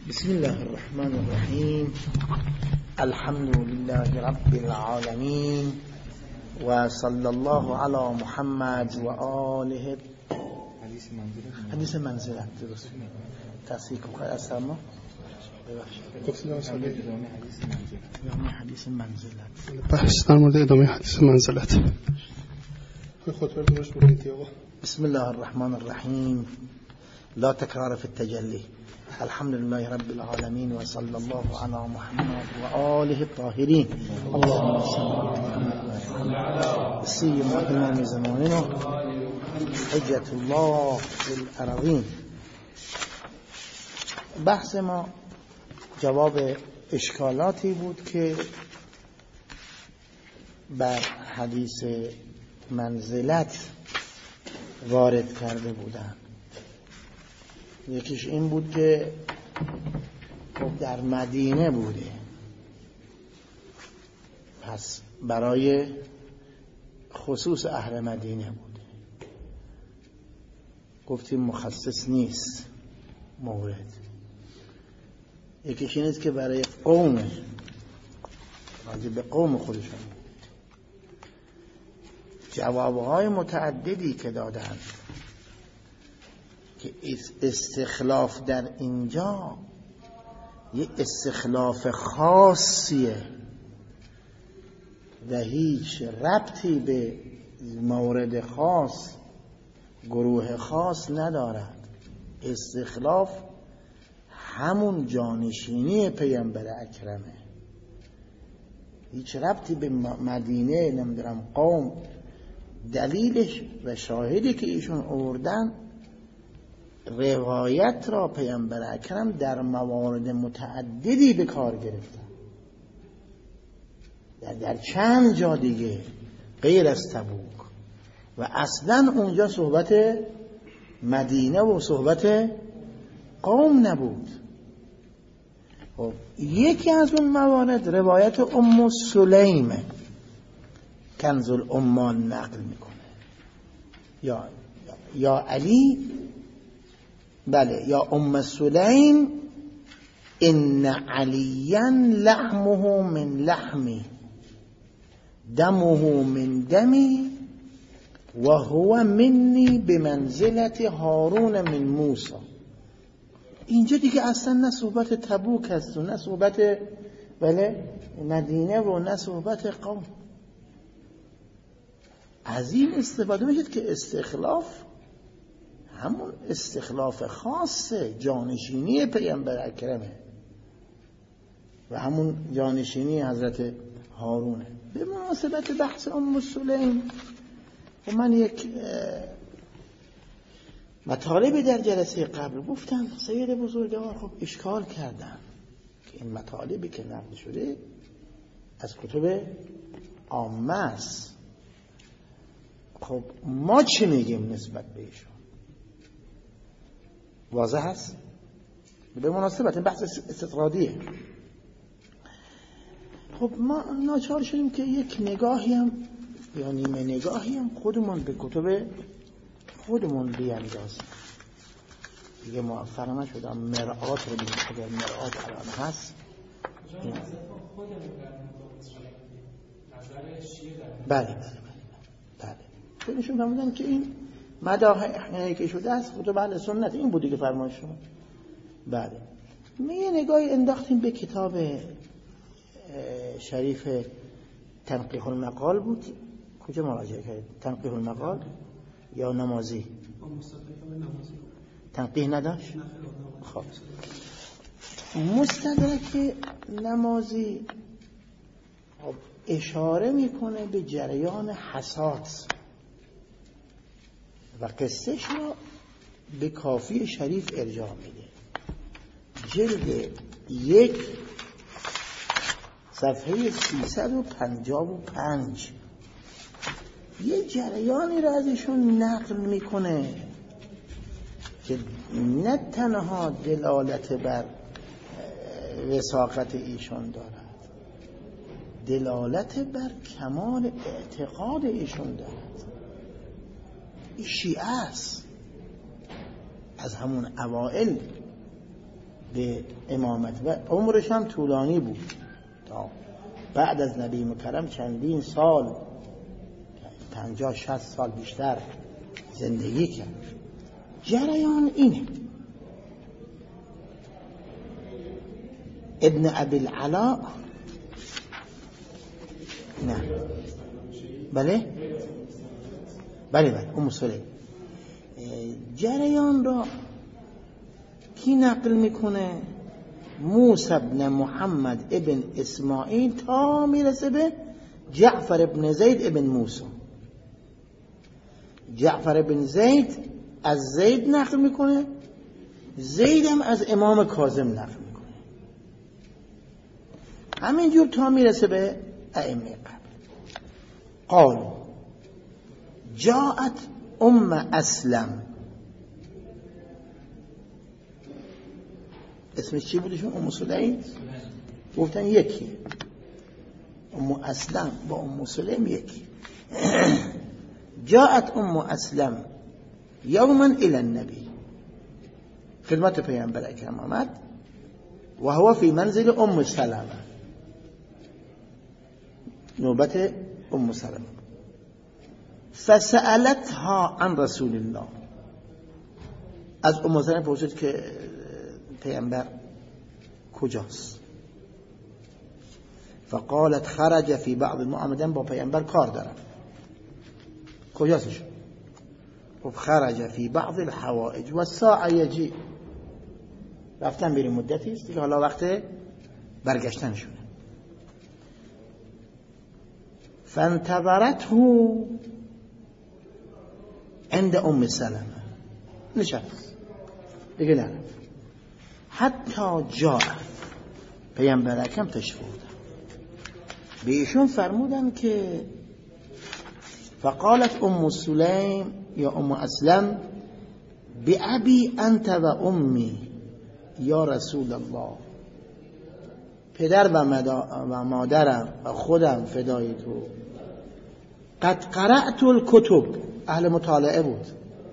بسم الله الرحمن الرحیم. الحمد لله رب العالمین و صلی الله علی محمد و آله. حدیث منزلت درست تصحیح کنم از ما حدیث منزلت بحث در مورد ادامه حدیث منزلت. خطبه درست بگید آقا. بسم الله الرحمن الرحیم. لا تکرار فی التجلی. الحمد لله رب العالمین و صلی الله علی محمد و آله الطاهرین. اللهم صل علی سیدنا امام زماننا حجت الله الارضین. بحث ما جواب اشکالاتی بود که بر حدیث منزلت وارد کرده بودند. یکیش این بود که خب در مدینه بوده، پس برای خصوص اهل مدینه بوده. گفتیم مخصص نیست مورد. یکیش این است که برای قومه، راجع به قوم خودشون. جوابهای متعددی که دادند که استخلاف در اینجا یه استخلاف خاصیه و هیچ ربطی به مورد خاص، گروه خاص ندارد. استخلاف همون جانشینی پیامبر اکرمه، هیچ ربطی به مدینه نمیدونم قوم. دلیلش و شاهدی که ایشون آوردن روایت را پیامبر اکرم در موارد متعددی به کار گرفتن، در چند جا دیگه غیر از تبوک، و اصلا اونجا صحبت مدینه و صحبت قوم نبود. خب یکی از اون موارد روایت ام سلیم کنز الامال نقل میکنه، یا علی، بله، یا ام سلیم ان علیا لحمه من لحمی دمه من دمی و هو منی بمنزلت هارون من موسی. اینجا دیگه اصلا نه صحبت تبوک هست و نه صحبت بله مدینه و نه صحبت قوم. از این استفاده میشد که استخلاف همون استخلاف خاص جانشینی پیامبر اکرمه و همون جانشینی حضرت هارونه. به مناسبت بحث ام سلیم و من یک مطالبی در جلسه قبل گفتم، سید بزرگوار خب اشکال کردن که این مطالبی که نقل شده از کتب عامه است. خب ما چی میگیم نسبت به ایشون؟ واضح هست؟ به مناسبت بحث استطرادیه. خب ما ناچار شدیم که یک نگاهی هم یا نیمه نگاهی هم خودمون به کتب خودمون بیاندازیم. دیگه موفق نشدم مرآت رو بگیم. اگر مرآت الان هست بله خودشون فرمودن که این مداحی که شده است کتب اهل سنت این بودی که فرمایش شما. بله یه نگاهی انداختیم به کتاب شریف تنقیح المقال بود. کجا مراجعه کردید؟ تنقیح المقال یا نمازی؟ تنقیح نداشت؟ خب مستدرک نمازی اشاره میکنه به جریان حساد و قصهش را به کافی شریف ارجاع میده. جلد 1 صفحه 355 یه جریانی را ازشون نقل میکنه که نه تنها دلالت بر وثاقت ایشون دارد، دلالت بر کمال اعتقاد ایشون دارد. این شیعه است، از همون اوائل به امامت و عمرش هم طولانی بود تا بعد از نبی مکرم چندین سال 50-60 سال بیشتر زندگی کرد. جریان اینه ابن ابی العلا نه بله ام سلیم جریان را کی نقل میکنه؟ موسی ابن محمد ابن اسماعیل تا میرسه به جعفر ابن زید ابن موسی. جعفر ابن زید از زید نقل میکنه، زید هم از امام کاظم نقل میکنه، همینجور تا میرسه به ائمه قبل. قال جاءت ام اسلم، اسمش چی بودشون؟ ام سلیم. گفتن یکی، ام اسلم با ام سلیم یکی. جاءت ام اسلم یوما الى النبی، خدمت پیامبر اکرم آمد و هو فی منزل ام سلمه، نوبت ام سلمه. فسألتها عن رسول الله، از ام سلمه پرسید که پیامبر کجاست؟ فقالت خرج فی بعض المعامدین، با پیامبر کار دارم. کجاستش؟ خب خرج فی بعض الحوائج و الساعه یجی، رفتن بریم مدتی است دیگه، حالا وقت برگشتنشونه. فانتظرته عند ام سلمه، نشست دیگه نرفت حتی جا، پیامبر اکرم تشریف آوردن، به ایشون فرمودن که فقالت ام سلیم یا ام اسلم بأبی انت و امی یا رسول الله، پدر و مادرم و خودم فدای تو، قد قرأت الکتب، اهل مطالعه بود،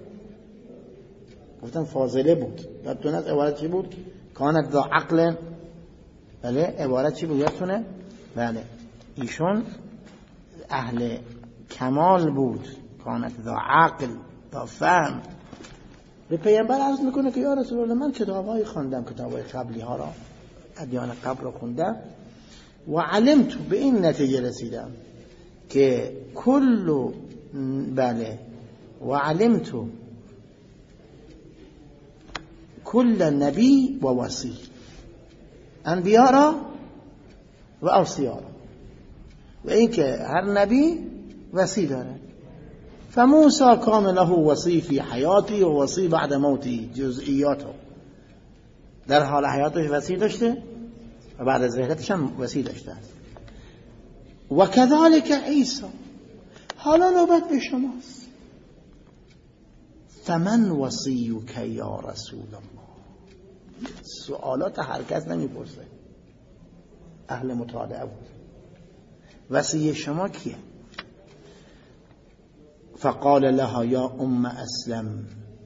گفتن فاضله بود. یادتونه از عبارت چی بود؟ کانت ذا عقل، بله عبارت چی بود یادتونه؟ بله ایشون اهل کمال بود، کانت ذا عقل ذا فهم. به پیامبر عرض میکنه که یا رسول الله من کتابای خواندم، کتابای قبلی ها را، ادیان قبل را خوندم و علمت، به این نتیجه رسیدم که و علمت کل نبی و وصی، انبیاء را و اوصیا را، و این که هر نبی وصی داره. فموسی کان له وصی فی حیاتی و وصی بعد موتی، جزئیاته، در حال حیاتش وصی داشته و بعد از رحلتش هم وصی داشته است. و کذالک عیسی، حالا نوبت به شماست. فمن وصیک یا رسول الله، سوالات هر کس نمیپرسه، اهل مطالعه بود. وصی شما کیه؟ فقال لها یا ام اسلم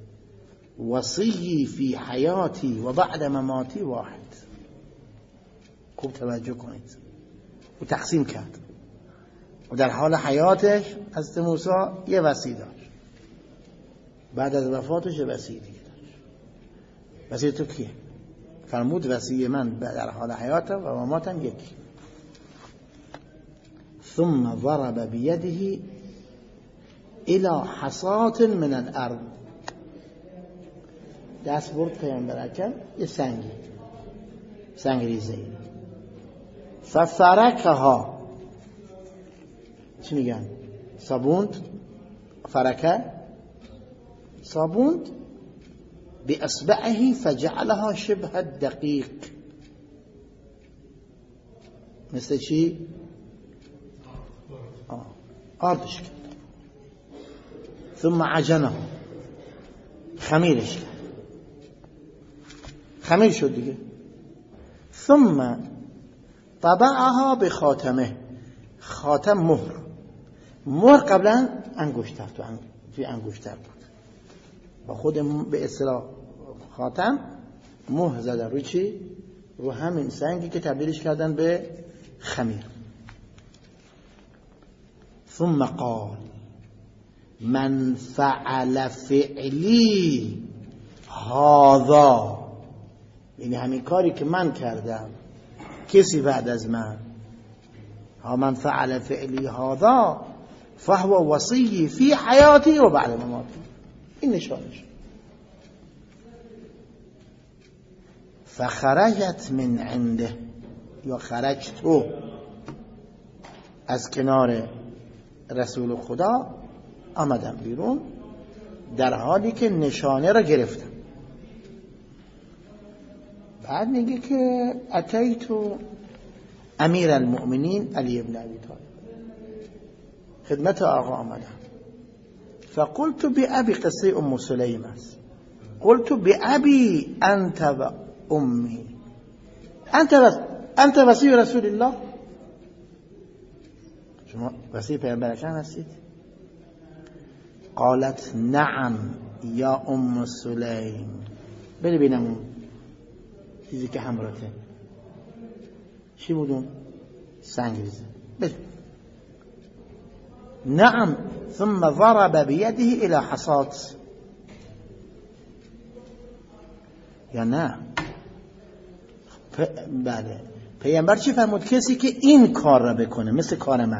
وصی فی حیاتی و بعد مماتی واحد. خوب توجه کنید، و تقسیم کرد و در حال حیاتش حضرت موسی یه وصی داشت، بعد از وفاتش وصی دیگه داشت. وصی تو کیه؟ فرمود وصی من در حال حیاتم و مماتم یکی. ثم ضرب بیده الى حصات من الارض، دست برد پیامبر اکرم یه سنگ ریزه، ففرکها، چی میگن؟ صابوند، فرکه صابوند، باصبعه فجعلها شبه الدقیق، مثل چی؟ آردش کرد. ثم عجنه، خمیرش کرد، خمیر شد دیگه. ثم طبعها به خاتمه، خاتم مهر قبلا انگشتر، توی انگشتر بود، با خود به اصطلاح خاتم مهر زدن رو چی؟ رو همین سنگی که تبدیلش کردن به خمیر. ثم قال من فعل فعلی هذا، یعنی همین کاری که من کردم کسی بعد از من، من فعل فعلی هذا فهو وصی فی حیاتی و بعد مماتی، این نشانش. فخرجت من عنده، یا خرجت تو از کنار رسول خدا آمدم بیرون در حالی که نشانه را گرفتم. بعد میگه که اتیت امیر المؤمنین علی ابن ابی طالب، خدمت آقا آمدم. فقلت بأبی، قصه ام سلیم است، قلت بأبی انت و امی انت وصی رسول الله، شما وصی پیامبر اکرم هستید؟ قالت نعم یا ام سلیم. بری بینم اون چیزی که همراته چی بودون؟ سنگ ریزه. بری. نعم. ثم ضرب بيده الى حصات، یا نه؟ بله. پیامبر چی فرمود؟ کسی که این کار را بکنه مثل کار من،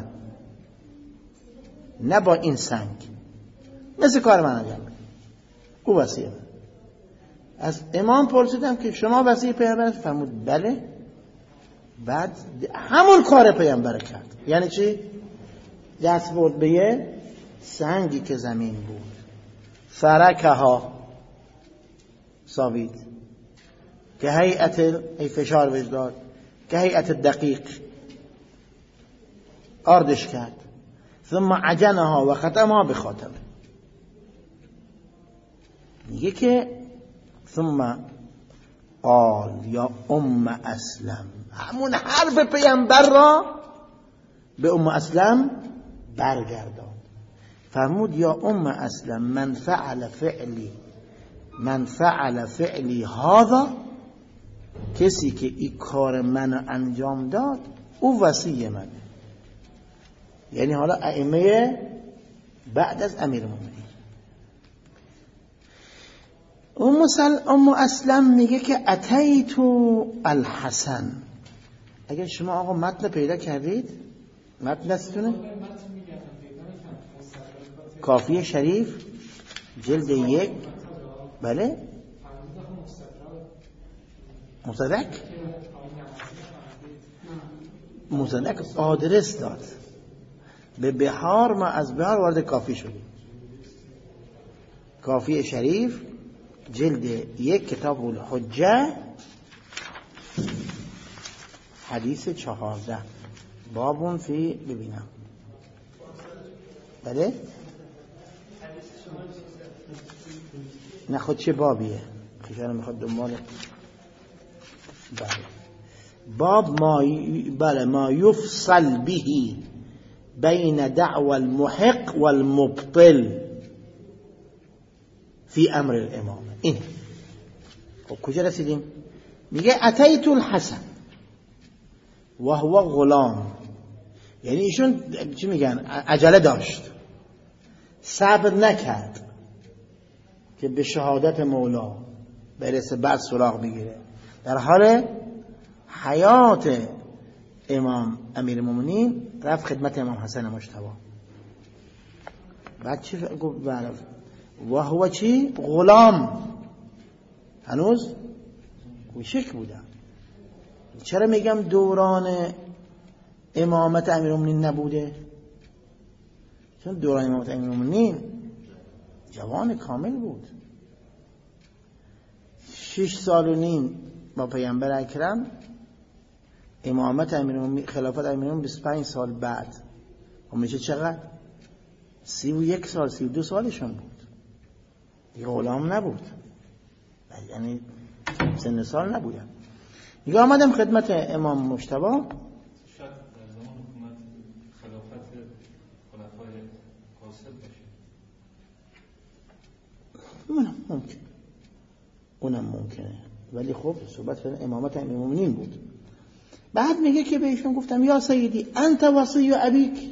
نه با این سنگ، مثل کار من انجام بده، او وصیه. از امام پرسیدم که شما وصیه پیامبر؟ فرمود بله. بعد همون کار پیامبر کرد. یعنی چی؟ دست برد به یه سنگی که زمین بود، فرکها، ساوید، که هیئت ای فشار بهش داد، که هیئت دقیق آردش کرد. ثم عجنها و ختمها به خاتمه. میگه که ثم قال یا ام اسلم، همون حرف پیامبر را به ام اسلم برگردان. فرمود یا ام اسلم من فعل فعلی هذا، کسی که این کار منو انجام داد او وصی منه. یعنی حالا ائمه بعد از امیرالمومنین. ام اسلم میگه که اتیت الحسن. اگر شما آقا متن پیدا کردید، متن دستتونه؟ کافیه شریف جلد 1. بله مصدق آدرس داد به بحار، ما از بحار وارد کافی شدیم. کافی شریف جلد 1 کتاب الحجه حدیث 14 بابون فی، ببینم بله نه خود چه بابیه خیشانه میخواد دنبال. بله باب ما یفصل به بین دعوى المحق والمبطل فی امر الامام. این خب کجا رسیدیم؟ میگه اتیت الحسن و هو غلام، یعنی ایشون چی میگن؟ عجله داشت، صبر نکرد که به شهادت مولا برسه، بعد سراغ بگیره. در حال حیات امام امیرالمومنین رفت خدمت امام حسن مجتبی. بعد چی گفت؟ و هو چی؟ غلام، هنوز کوچک بودن. چرا میگم دوران امامت امیرالمومنین نبوده؟ چون دوران امامت امیرالمومنین جوان کامل بود. 6 سال و نیم با پیامبر اکرم، امامت امیرالمومنین، خلافت امیرالمومنین 25 سال بعد، و میشه چقدر؟ 31 سال 32 سالشون بود. یه غلام نبود، یعنی سن سال نبودن. دیگه آمدم خدمت امام مجتبی. شاید در زمان حکومت خلافت خلفای قاصد باشه. اونم ممکنه. ولی خب صحبت فرن امامت امام المؤمنین بود. بعد میگه که به ایشون گفتم یا سیدی انت وصی ابیک؟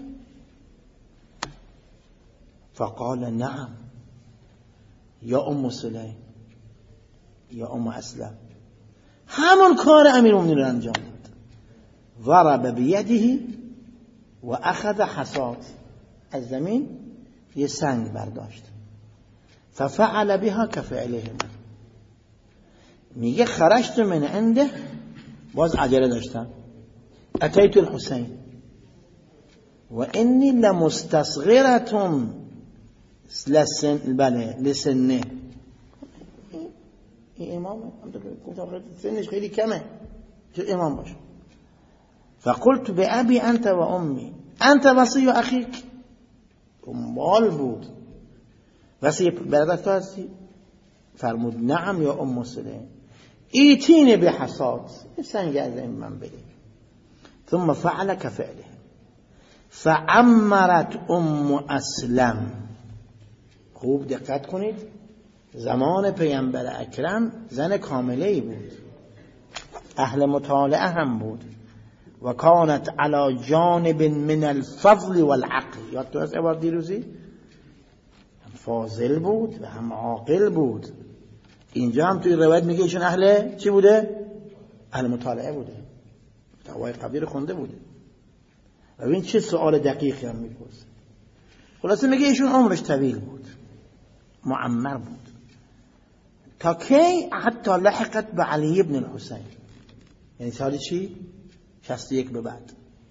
فقال نعم یا ام سلیم یا ام اسلم. همون کار امیرالمؤمنین رو انجام داد. ضرب بیده و اخذ حصات، از زمین یه سنگ برداشت. ففعل بها كفعلهم. میگه خرجت من عنده، باز عجله داشتم، اتیت الحسین و انی لمستصغرة لسنه. این امامه، سنش خیلی کمه، چه امام باشه. فقلت بأبي انت و امی انت وصی اخیک. مال بود، وصی برادر تو هستی؟ فرمود نعم یا ام سلیم. ایتین بحصاد، سنگ از این من بده. ثم فعل كفعله. فعمرت ام اسلم. خوب دقت کنید، زمان پیامبر اکرم زن کامله‌ای بود، اهل مطالعه هم بود، و کانت علی جانب من الفضل والعقل. یاد تو از عبارت دیروزی؟ هم فاضل بود و هم عاقل بود. اینجا هم توی روایت میگه ایشون اهل چی بوده؟ اهل مطالعه بوده، دعوای قبلی رو خونده بوده. و ببین چه سوال دقیقی هم میپرسه. خلاصه میگه ایشون عمرش طویل بود، معمر بود، تا کی؟ حتی لحقت به علی ابن الحسین، یعنی سال چی؟ 61 به بعد.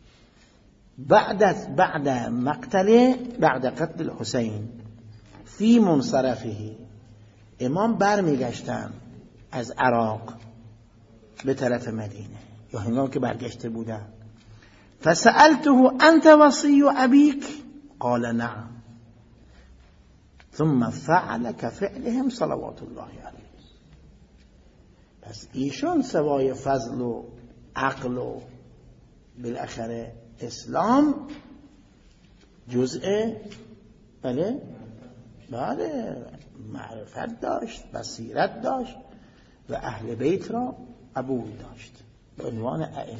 بعد قتل الحسین فی منصرفه، امام برمیگشتن از عراق به طرف مدینه، یا هنگام که برگشته بودن. فسألته انت وصی ابیک؟ قال نعم. ثم فعل كفعلهم صلوات الله علیه. پس ایشون سوای فضل و عقل و بالاخره اسلام جزء بله معرفت داشت، بصیرت داشت و اهل بیت را قبول داشت به عنوان ائمه.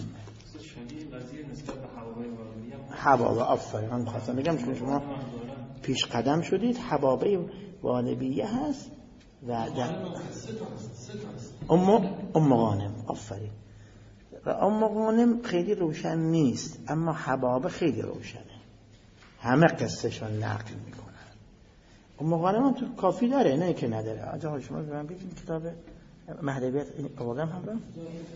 حبابه، آفرین، من خواستم بگم چون شما پیش قدم شدید، حبابه والبیه هست و ام غانم، آفرین. و ام غانم خیلی روشن نیست، اما حبابه خیلی روشنه، همه قصهشون نقل میکنن. ام غانم هم تو کافی داره، نه که نداره. آجا شما برام بگید کتاب مهدویت این آوردم هم برام؟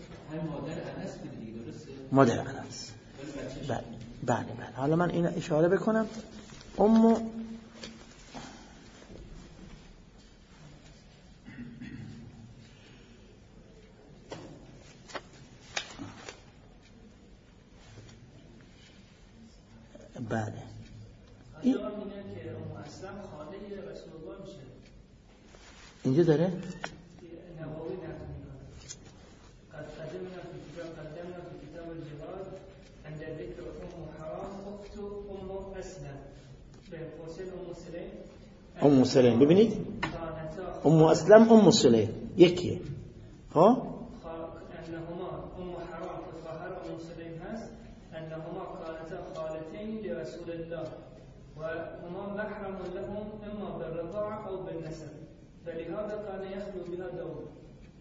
مادر انس. بله. حالا من این اشاره بکنم. بله اینجا داره ام سلیم. ببینید ام اسلم ام سلیم یکیه. ها انهما ام حرام که خواهر ام سلیم هست، انهما كانتا خالتين لرسول الله و هما محرم لهم اما بالرضاعه او بالنسب، فلهذا كان يخلو بها دور.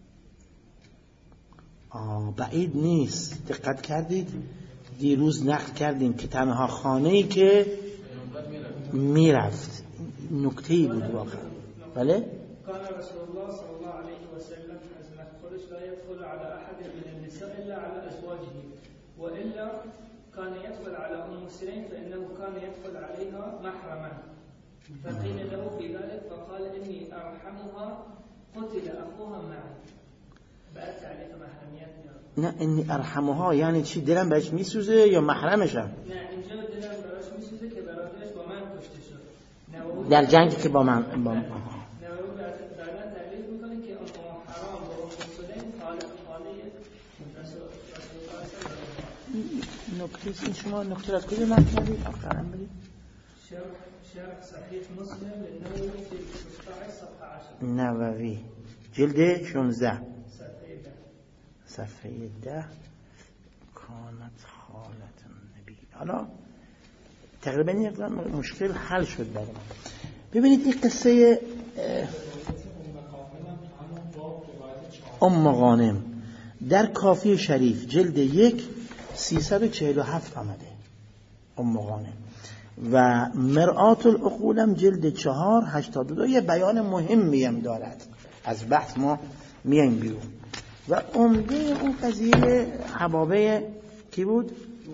بعید نیست. دقت کردید؟ دیروز نقل کردیم که تنها خانه‌ای که میرفت، نکته‌ای بود واقعا. بله؟ كان رسول الله صلى الله عليه وسلم حزمت خرج لا يدخل على أحد من النساء إلا على أزواجه، وإلا كان يدخل على أم سليم فإنه كان يدخل عليها محرما. فقيل له في ذلك فقال إني أرحمها قتل أخوها معي. بعد تعليق محرميات. نه اینی ارحمها یعنی چی؟ دلم بهش میسوزه یا محرمشم؟ نه اینجا دلم براش میسوزه که برادرش با من کشته شد در جنگی که با من نووی بعدا تعلیق میکنه که ام حرام و ام سلیم خاله رسول الله. نکته این شما نکته از کجا نقل کردید؟ آخرا بگید. شرح صحیح مسلم للنووي في 16 صفحه 10. نووی جلد 16 صفحه صفحه 10 کانت خالت النبی. حالا تقریبا یک مشکل حل شد برای من. ببینید این قصه ام غانم در کافی شریف جلد 1 347 آمده. ام غانم و مرآت العقول هم جلد 4 82. یه بیان مهمی هم دارد. از بحث ما میایم بیرون. و عمده اون قضیه حبابه کی بود؟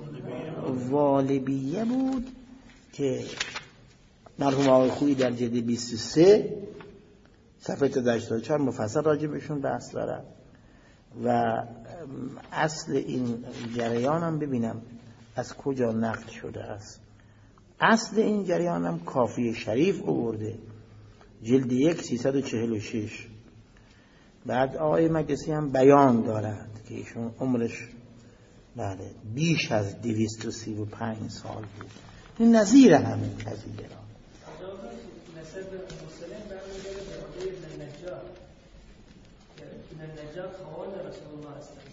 والبیه بود که مرحوم آقای خویی در جلد 23 صفحه 84 مفصل راجع بهشون بحث دارد. و اصل این جریان هم ببینم از کجا نقل شده است. اصل این جریان هم کافی شریف آورده جلد 1 346. بعد آقای مجلسی هم بیان دارد که ایشون عمرش بله بیش از 235 سال بود. این نظیر همین قضیه را نسب مسلم برمیگرده به آقای ابن النجار. ابن النجار خوال رسول الله هستند.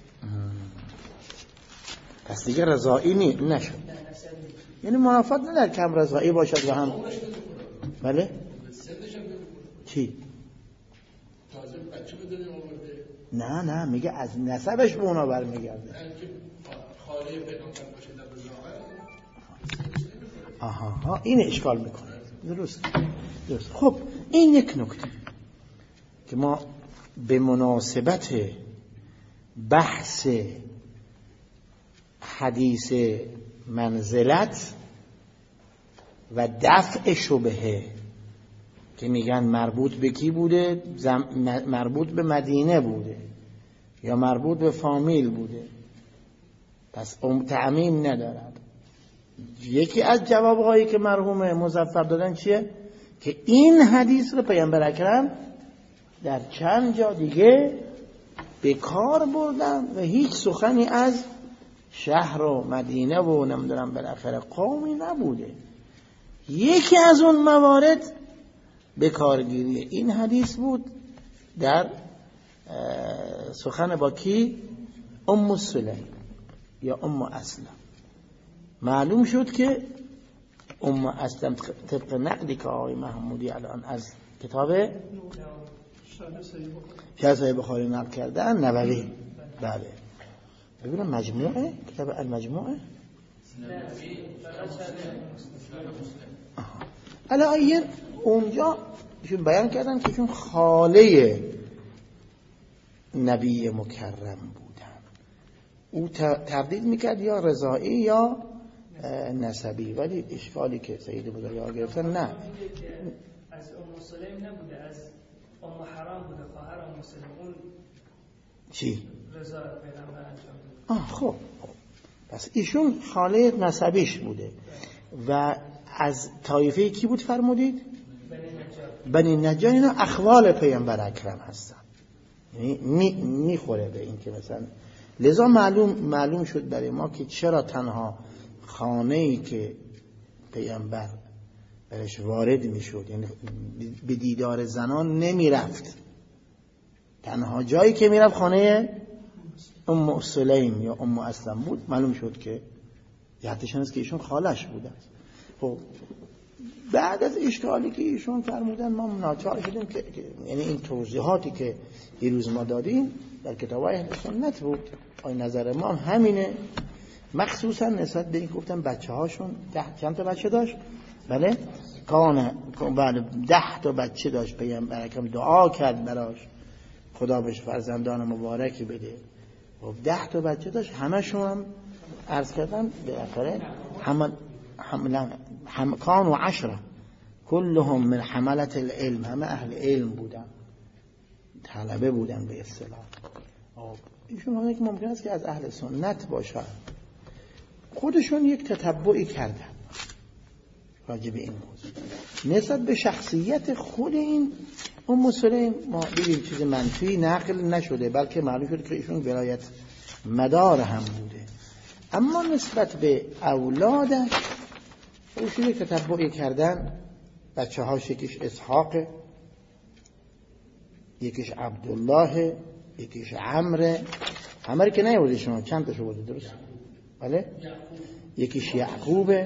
پس دیگه رضایی نشد. یعنی منافات نداره کم رضایی باشد و هم بله چی؟ نه میگه از نسبش به اونا برمیگرده. آها این اشکال میکنه. درست. خب این یک نکته که ما به مناسبت بحث حدیث منزلت و دفع شبهه که میگن مربوط به کی بوده، مربوط به مدینه بوده یا مربوط به فامیل بوده، پس تعمیم ندارد. یکی از جوابهایی که مرحوم مظفر دادن چیه؟ که این حدیث رو پیامبر اکرم در چند جا دیگه به کار بردن و هیچ سخنی از شهر و مدینه و نمیدونم بالاخره قومی نبوده. یکی از اون موارد به کارگیری این حدیث بود در سخن با کی؟ ام سلیم یا ام اسلم. معلوم شد که ام اسلم طبق نقلی که آقای محمودی الان از کتاب شرح صحیح بخاری نقل کردن نووی. بله ببینم مجموعه کتاب المجموعه الان اونجا ایشون بیان کردن که ایشون خاله نبی مکرم بودن. او تردید میکرد یا رضاعی یا نسبی، ولی اشکالی که سید بزرگوار گرفتن نه از ام سلیم نبوده، از ام حرام بوده، خواهر ام سلیم. اون چی؟ رضا پیغمبر انجام داد. خب پس ایشون خاله نسبیش بوده. و از طایفه کی بود فرمودید؟ بنی نجار. اینا اخوال پیامبر اکرم هستن، یعنی میخوره به این که مثلا لذا معلوم شد برای ما که چرا تنها خانه‌ای که پیامبر برش وارد میشد، یعنی به دیدار زنان نمیرفت، تنها جایی که میرفت خانه ام سلیم یا ام اسلم بود. معلوم شد که یادشون است که ایشون خالش بودن. خب بعد از اشکالی که ایشون فرمودن ما ناچار شدیم که یعنی این توضیحاتی که دیروز ما دادیم در کتاب‌های اهل سنت بود. نظر ما همینه، مخصوصا نسبت به این گفتم بچه‌هاشون چند تا بچه داشت؟ بله بله 10 تا بچه داشت. پیامبر اکرم دعا کرد براش خدا بهش فرزندان مبارکی بده. و 10 تا بچه داشت، همشون هم عرض کردن به آخره کان و 10 کلهم من حملت العلم، همه اهل علم بودن، طلبه بودن به اصطلاح. ایشون هم یک ممکن است که از اهل سنت باشن، خودشون یک تتبعی کردن راجع به این موضوع نسبت به شخصیت خود این ام سلیم. ما دیدیم چیز منفی نقل نشده، بلکه معلوم شد که ایشون ولایت مدار هم بوده. اما نسبت به اولادش ایشون یک تتبعی کردن. بچه هاش یکیش اسحاق، یکیش عبدالله، یکیش عمرو، همه رو که نیاورده شما، چند تاشو بوده درست؟ بله؟ یکیش یعقوبه.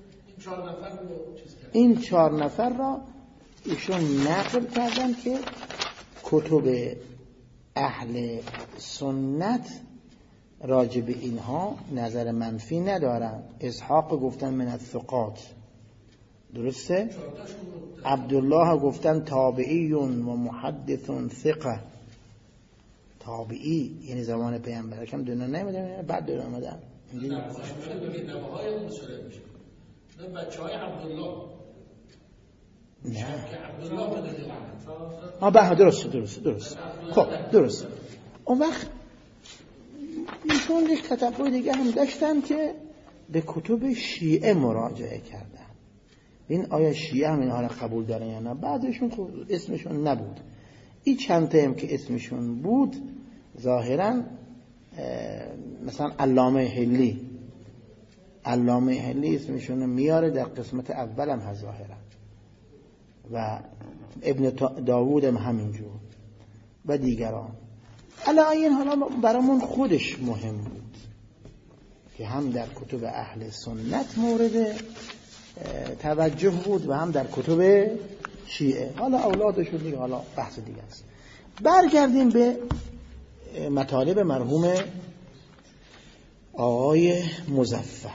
این 4 نفر را ایشون نقل کردن که کتب اهل سنت راجع به اینها نظر منفی ندارن. اسحاق گفتن من الثقات، درسته؟ عبدالله گفتن تابعی و محدث ثقه. تابعی یعنی زمان پیامبر کم دنیا نمیدن، بعد دنیا آمدن. اینجوری بچه‌های عبدالله نه درست. خب درست. اون وقت ایشون یک تتبع دیگه هم داشتن که به کتب شیعه مراجعه کردن. این آیا شیعه هم اینها را قبول دارن یا نه؟ بعدشون خب اسمشون نبود. این چند تا هم که اسمشون بود ظاهرا مثلا علامه حلی اسمشون میاره، در قسمت اول هم هست ظاهرا، و ابن داوود هم همینجور و دیگران. این حالا برامون خودش مهم بود که هم در کتب اهل سنت مورد توجه بود و هم در کتب شیعه. حالا اولادشون دیگه حالا بحث دیگه است. برگردیم به مطالب مرحوم آقای مظفر.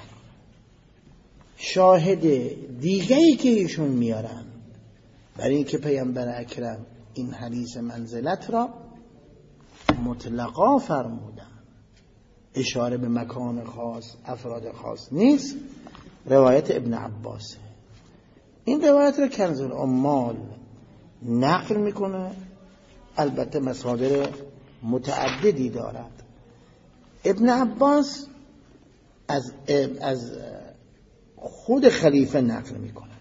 شاهد دیگه‌ای که ایشون میارن برای اینکه پیامبر اکرم این حدیث منزلت را مطلقا فرمودن، اشاره به مکان خاص، افراد خاص نیست، روایت ابن عباسه. این روایت را کنز العمال نقل میکنه، البته مصادر متعددی دارد. ابن عباس از خود خلیفه نقل میکند،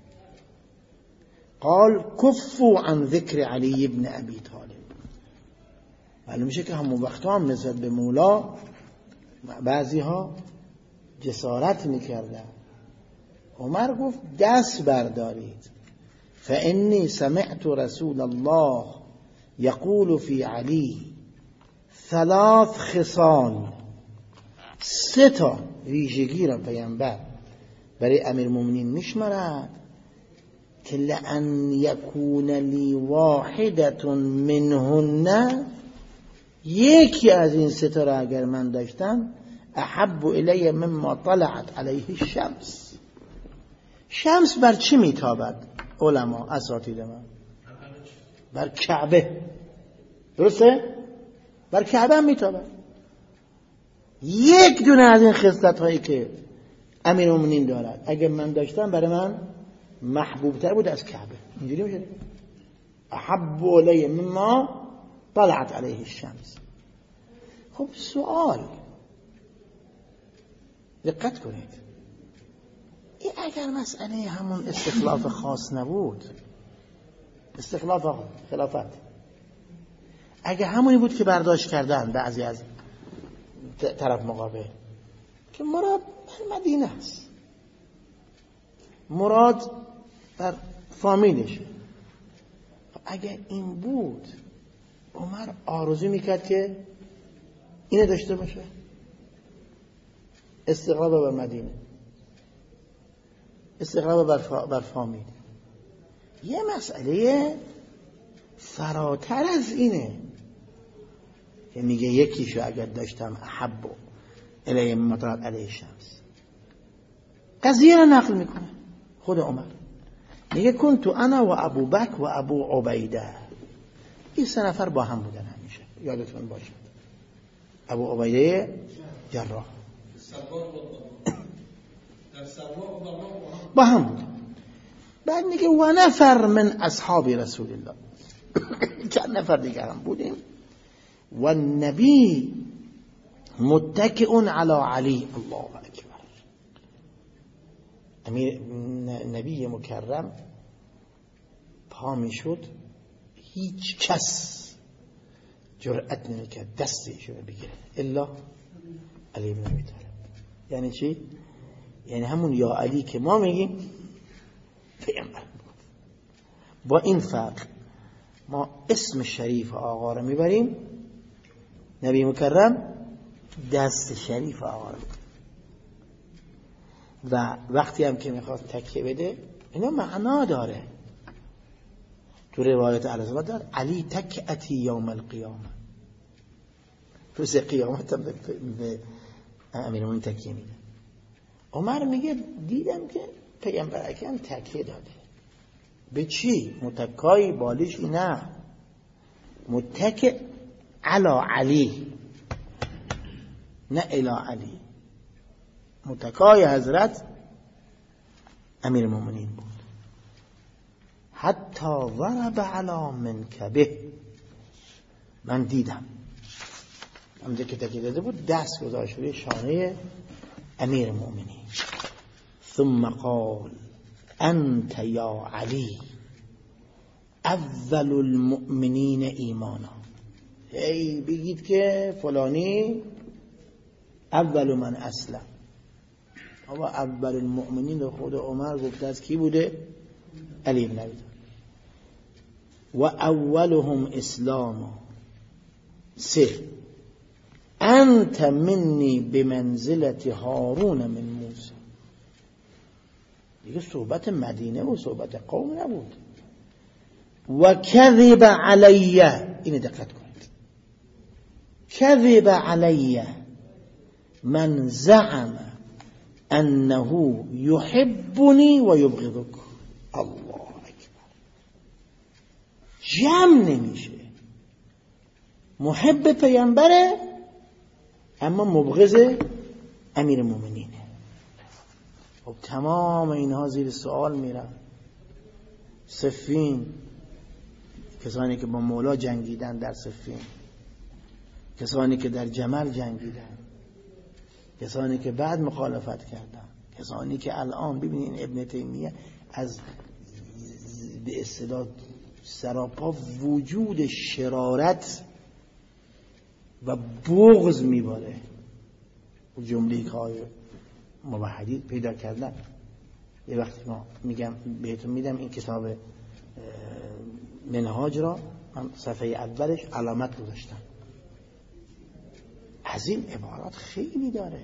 قال کفوا عن ذکر علی ابن ابی طالب. معلوم میشه که همون وقتا هم نسبت به مولا بعضی ها جسارت میکردن. عمر گفت دست بردارید، فانی سمعت رسول الله یقول فی علی 3 خصال، 3 ویژگی را پیامبر برای امیرالمومنین میشمارد که لئن یکون لی واحدة منهن، یکی از این 3 را اگر من داشتم، احب الی مما طلعت علیه الشمس. شمس بر چی میتابد؟ علما اساتید من بر کعبه، درسته؟ بر کعبه هم میتابد. یک دونه از این خصلت هایی که امیرالمومنین دارد اگر من داشتم برای من محبوب تر بود از کعبه. اینجوری میشه، احب الی مما طلعت علیه الشمس. خب سوال، دقت کنید، این اگر مسئله همون استخلاف خاص نبود، استخلاف خلافت، اگر همونی بود که برداشت کردن بعضی از طرف مقابل که مراد بر مدینه است، مراد بر فامیلشه، اگر این بود عمر آرزو میکرد که اینه داشته باشه، استقلال بر مدینه، استقلال بر فامیل. یه مسئله فراتر از اینه که میگه یکیشو اگر داشتم احب الی مما طلعت علیه الشمس. قضیه را نقل میکنه خود عمر، میگه کنت انا و ابو بکر و ابو عبیده. این 3 نفر با هم بودن همیشه، یادتون باشه. ابو عبیده جراح با هم بودن. بعد میگه و نفر من اصحاب رسول الله، چند نفر دیگه هم بودیم. و النبی متکئ علی علی. الله اکبر. نبی مکرم پا میشد، هیچ کس جرأت نمیکرد دستشو بگیره الا علی بن ابی طالب. یعنی چی؟ یعنی همون یا علی که ما میگیم پیامبر. با این فرق ما اسم شریف آقا رو میبریم نبی مکرم دست شریف آقا و وقتی هم که میخواد تکیه بده اینا معنا داره. تو روایت علیه داد علی تکعتی یوم القیامه، روز قیامت هم به امیرالمومنین تکیه میده. عمر میگه دیدم که پیامبر اکرم تکیه داده. به چی؟ متکای بالشی؟ نه، متکئ علی علی، نه الی علی. متکای حضرت امیرالمومنین بود. حتی ضرب علی منکبه، من دیدم همونجا که تکیه داده بود دست گذاشت روی شانه امیرالمومنین. ثم قال انت یا علی اول المؤمنین ایمانا. ای بگید که فلانی اول من اسلم. اما اول المؤمنین خود عمر گفته از کی بوده؟ علی بن ابی طالب. و اولهم اسلاما. 3 انت منی بمنزلت هارون من موسی. دیگه صحبت مدینه و صحبت قوم نبود. و کذب علی، اینو دقت کنید، کذب علی من زعم انه یحبنی و یبغضک. الله اکبر. جمع نمیشه، محب پیامبره اما مبغض امیرالمومنینه. خب تمام اینها زیر سوال میرن. صفین، کسانی که با مولا جنگیدن در صفین، کسانی که در جمل جنگیدن، کسانی که بعد مخالفت کردن، کسانی که الان ببینین ابن تیمیه از به اصطلاح سراپا وجود شرارت و بغض میباره. جمله که موحدین پیدا کردن. یه وقتی ما میگم بهتون میدم این کتاب منهاج را، من صفحه اولش علامت گذاشتم. از این عبارات خیلی داره.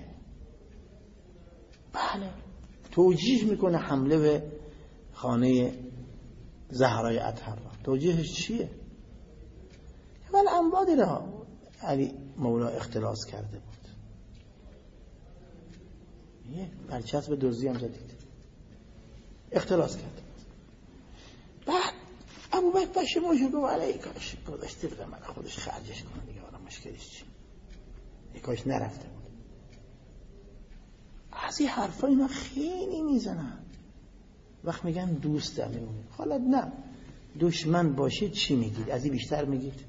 بله، توجیه میکنه حمله به خانه زهرای اطهر را. توجیهش چیه؟ ولی انبادی را علی مولا اختلاس کرده بود. یه برچسب دزدی هم جدید اختلاس کرده. بعد ابوبکر پشیمون شد، گفت علی کاش گذاشته بودم من خودش خرجش کنه دیگه، حالا مشکلش چی؟ کاش نرفته بود. از این حرفا اینا خیلی میزنن. وقت میگن دوست امیرالمومنین، حالا نه دشمن باشید چی میگید؟ از این بیشتر میگید؟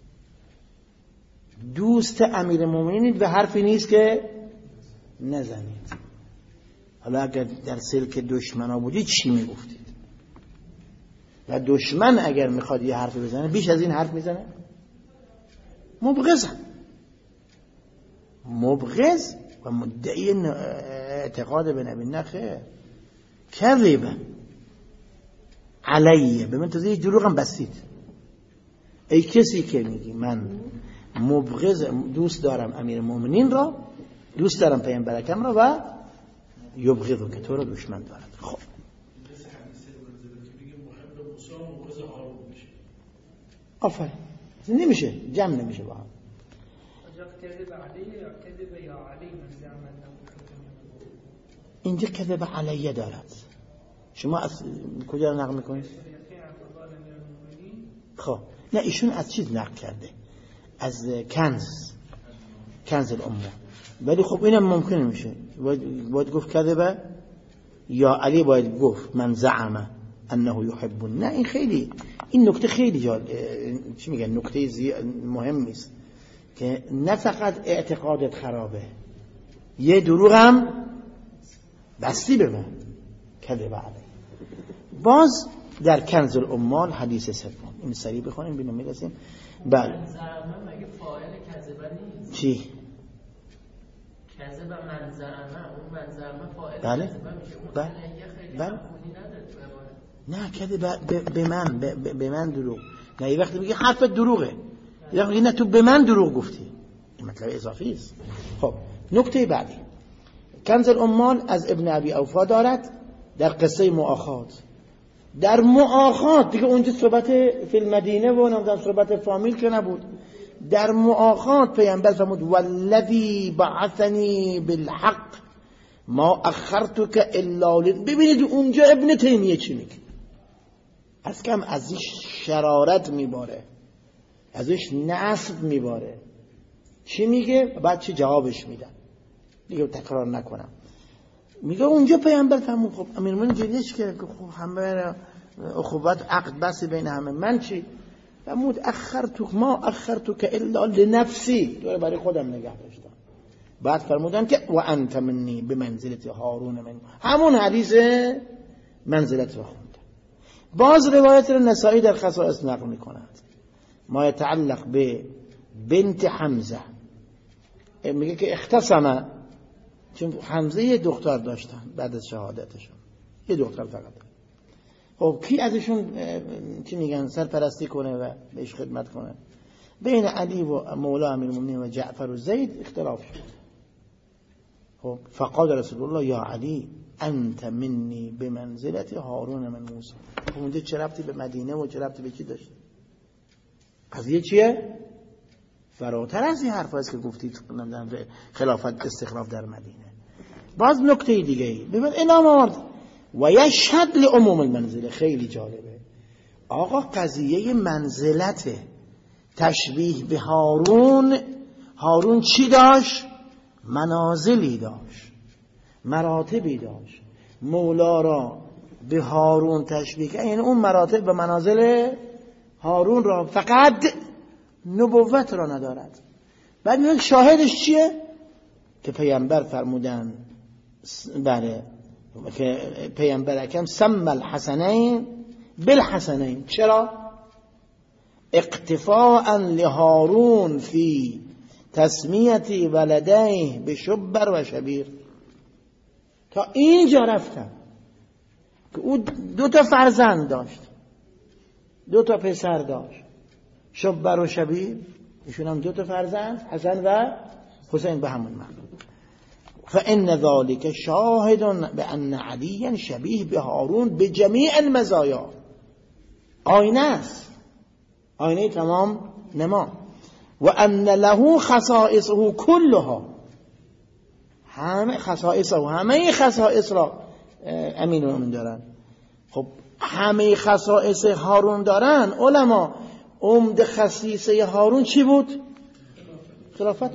دوست امیرالمومنین به حرفی نیست که نزنید. حالا اگر در سلک دشمنا بودید چی میگفتید؟ و دشمن اگر میخواد یه حرف بزنه بیش از این حرف میزنه؟ مبغض و مدعی اعتقاد به نبی نخیر. کذب علیه، به من تازه یه دروغ هم بستید. ای کسی که میگی من مبغض، دوست دارم امیرالمومنین را، دوست دارم پیامبر اکرم را، و یبغضو که تو را دشمن دارد. خب آفرین، نمیشه، جمع نمیشه با هم. اینجا کذب علیه دارد. شما از کجا رو نقل میکنید؟ خب نه، ایشون از چیز نقل کرده، از کنز الامه. ولی خب اینم ممکن میشه، باید گفت کذب یا علی، باید گفت من زعم انه یحبون. نه، این نکته خیلی چی میگن، نکته مهمی است که نه فقط اعتقادت خرابه، یه دروغ هم بستی به من. کذب علی. باز در کنز الامال حدیث سوم، این سریع بخونیم ببینیم میرسیم. بله زعما مگه فاعل کذب نیست؟ چی؟ کذب من زعما، اون من زعما فاعل بله کذب میشه. بله بله. نه کذب به من دروغ. نه، یه وقتی میگه حرف دروغه، یه وقتی نه تو به من دروغ گفتی. مطلب اضافی است. خب نکته بعدی، کنز الاموال از ابن ابی اوفا دارد در قصه مؤاخات. در مؤاخات دیگه اونجا صحبت فی المدینه و نمیدونم صحبت فامیل که نبود. در مؤاخات پیامبر فرمود والذی بعثنی بالحق ما اخرتک الا ببینید اونجا ابن تیمیه چی میگه، از کم ازش شرارت میباره، ازش نصب میباره. چی میگه؟ بعد چی جوابش میدن، دیگه تکرار نکنم. میگه اونجا پیامبر فرمود خب امیرالمومنین جدیش که خب همه اخوت عقد بس بین همه، من چی؟ فرمود ما اخرتک الا لنفسی، تو برای خودم نگه داشتم. بعد فرمودن که و انت منی بمنزلت هارون من، همون حدیث منزلت رو خوند. باز روایت نسائی در خصائص نقل میکند ما يتعلق به بنت حمزه، میگه که اختصم، چون حمزه یه دختر داشتن بعد از شهادتشون، یه دختر فقط. خب کی ازشون چی میگن سرپرستی کنه و بهش خدمت کنه؟ بین علی و مولا امیرالمومنین و جعفر و زید اختلاف شد. خب فقال رسول الله یا علی انت منی بمنزلت هارون من موسی. خب اونجا چه ربطی به مدینه و چه ربطی به چی داشت؟ قضیه چیه؟ فراتر از این حرف هست که گفتید خلافت استخلاف در مدینه. باز نکته دیگه ای ببین امام آورد و یشهد لعموم المنزله، خیلی جالبه. آقا قضیه منزلته، تشبیه به هارون. هارون چی داشت؟ منازلی داشت، مراتبی داشت. مولا را به هارون تشبیه کرد، یعنی اون مراتب به منازل هارون را، فقط نبوت را ندارد. بعد میگه شاهدش چیه؟ که پیامبر فرمودن بله که پیامبر اکرم سم الحسنین بالحسنین. چرا؟ اقتفاء لهارون فی تسمیت ولدیه به شبر و شبیر. تا اینجا رفتم که او 2 فرزند داشت، 2 پسر داشت، شبر و شبیر، ایشون هم 2 فرزند، حسن و حسین به همون معنی. فإن ذلك شاهد بأن عليا شبيه بهارون بجميع المزايا. آینه است، آینه تمام نما. و ان له خصائصه كلها، همه خصائصه، همه خصائص را امیرالمومنین دارن. خب همه خصائص هارون دارن. علما عمده خصیصه هارون چی بود؟ خلافت.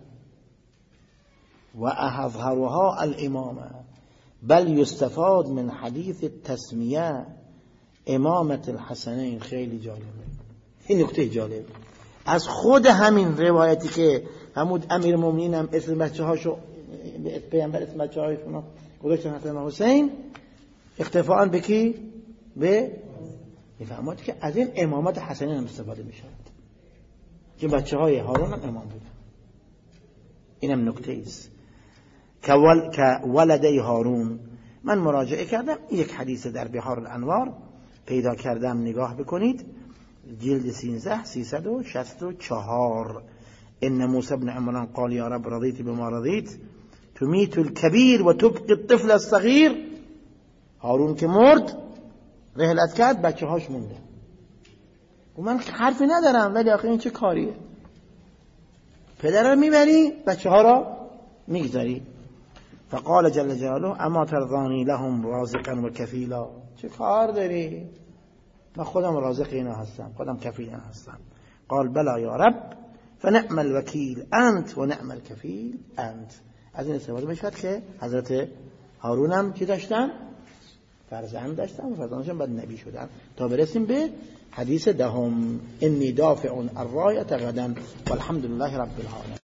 و اظهرها الامامه، بل یستفاد من حدیث التسمیه امامت الحسنین. خیلی جالبه این نکته، جالب از خود همین روایتی که همون امیرالمومنین هم اسم بچه هاشو پیامبر اسم بچه هاشون گذاشتن حسن و حسین، اختفاء به کی؟ به میفهمید که از این امامت حسنین هم استفاده میشه که بچه های هارون هم امام بود. اینم نکته است که ولدی هارون. من مراجعه کردم، یک حدیث در بحار الانوار پیدا کردم، نگاه بکنید، جلد 13 364. ان موسی بن عمران قال یا رب رضیت بما رضیت تمیت الكبیر و تبقی الطفل الصغیر. هارون که مرد رحلت کرد، بچه هاش مونده. و من حرفی ندارم، ولی آخه این چه کاریه؟ پدر رو میبری، بچه ها را میگذاری. فقال جل جلاله اما ترضانی لهم رازقا و کفیلا. چه کار داری؟ من خودم رازق اینا هستم، خودم کفیل اینا هستم. قال بلا یا رب فنعم الوکیل انت و نعم الکفیل انت. از این استفاده میشود که حضرت هارون هم چی داشتن؟ فرزند داشتن و فرزندشون بعد نبی شدن. تا برسیم به حدیث دهم انی دافع الرایة غدا والحمد لله رب العالمین.